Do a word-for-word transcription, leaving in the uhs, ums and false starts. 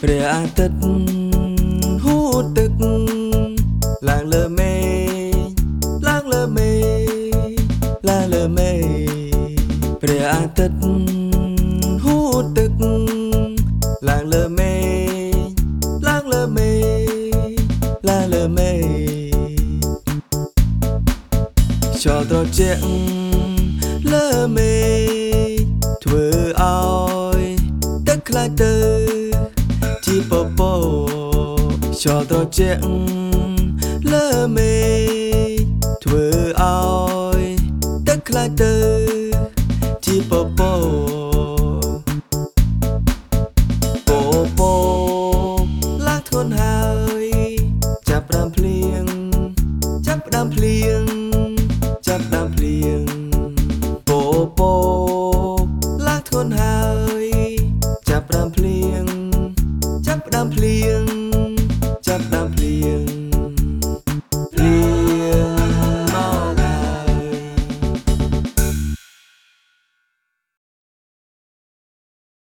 ព្រះអាទិត្យហូរទឹកឡើងលើមេឃឡើងលើមេឃឡើងលើមេឃព្រះអាទិត្យហូរទឹកឡើងលើមេឃឡើងលើមេឃឡើងលើមេឃខ្យល់ត្រជាក់លើមេឃធ្វើឲ្យទឹកខ្លាចទៅជាពពកខ្យល់ត្រជាក់លើមេឃធ្វើឲ្យទឹកខ្លាចទៅជាពពកពពកឡើងធ្ងន់ហើយចាប់ផ្ដើមភ្លៀងចាប់ផ្ដើមភ្លៀងចាប់ផ្ដើមភ្លៀងពពកឡើងធ្ងន់ហើយចាប់ផ្ដើមភ្លៀងចាប់ផ្ដើមភ្លៀង